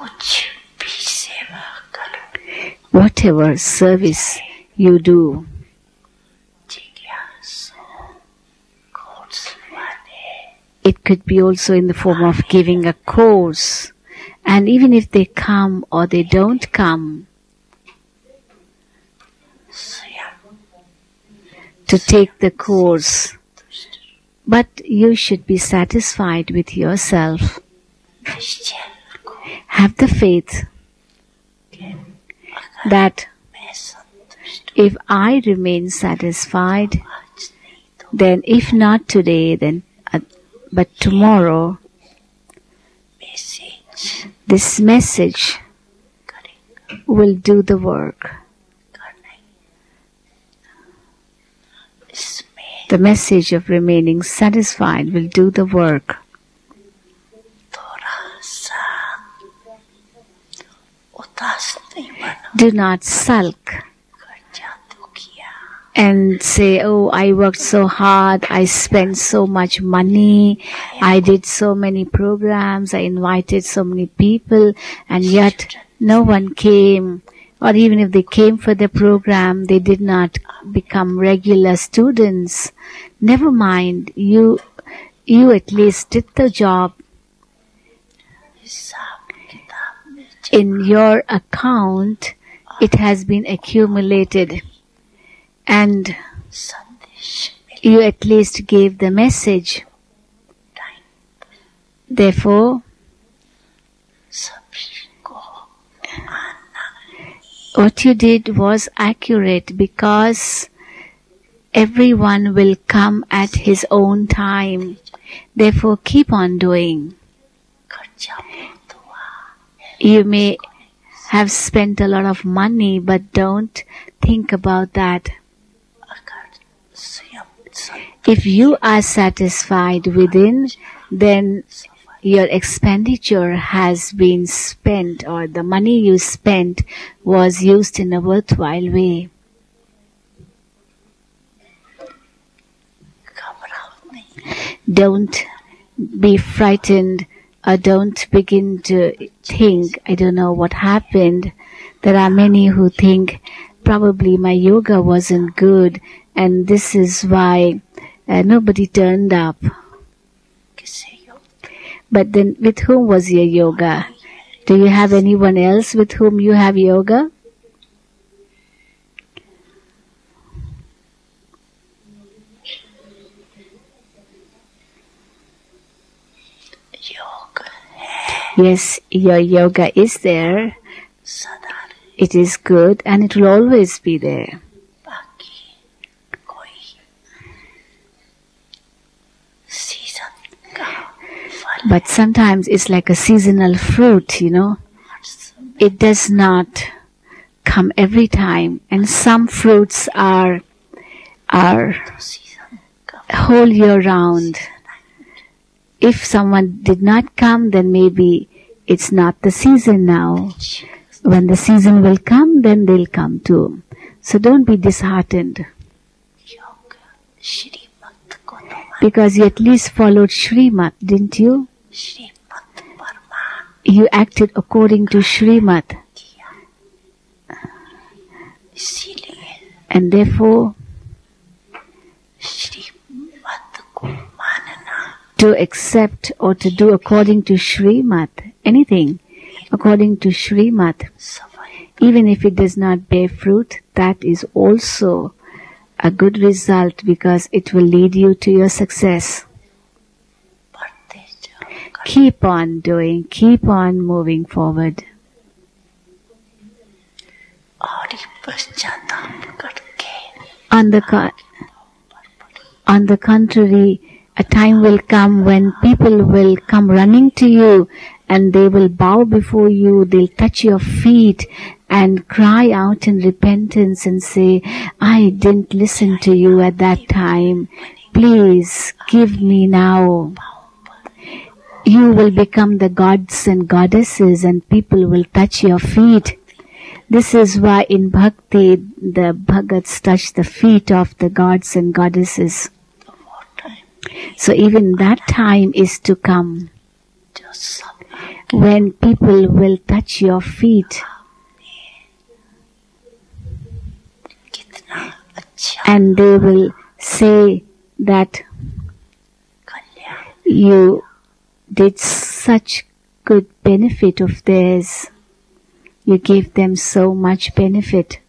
Whatever service you do, it could be also in the form of giving a course. And even if they come or they don't come to take the course, but you should be satisfied with yourself. Have the faith that if I remain satisfied, then if not today, then but tomorrow, this message will do the work. The message of remaining satisfied will do the work. Do not sulk and say, oh, I worked so hard, I spent so much money, I did so many programs, I invited so many people, and yet no one came. Or even if they came for the program, they did not become regular students. Never mind, you at least did the job. In your account, it has been accumulated, and you at least gave the message. Therefore, what you did was accurate, because everyone will come at his own time. Therefore, keep on doing. You may have spent a lot of money, but don't think about that. If you are satisfied within, then your expenditure has been spent, or the money you spent was used in a worthwhile way. Don't be frightened, or don't begin to think, I don't know what happened. There are many who think, probably my yoga wasn't good, and this is why nobody turned up. But then, with whom was your yoga? Do you have anyone else with whom you have yoga? Yes, your yoga is there. It is good, and it will always be there. But sometimes it's like a seasonal fruit, It does not come every time. And some fruits are whole year round. If someone did not come, then maybe it's not the season now. When the season will come, then they'll come too. So don't be disheartened. Because you at least followed Shrimat, didn't you? You acted according to Shrimat. And therefore, to accept or to do according to Shrimat, anything according to Shrimat, even if it does not bear fruit, that is also a good result, because it will lead you to your success. Keep on doing, keep on moving forward. On the contrary, a time will come when people will come running to you, and they will bow before you, they'll touch your feet and cry out in repentance and say, I didn't listen to you at that time. Please give me now. You will become the gods and goddesses, and people will touch your feet. This is why in Bhakti, the Bhagats touch the feet of the gods and goddesses. So even that time is to come. when people will touch your feet कितना अच्छा and they will say that Kalyan you did such good benefit of theirs. You gave them so much benefit.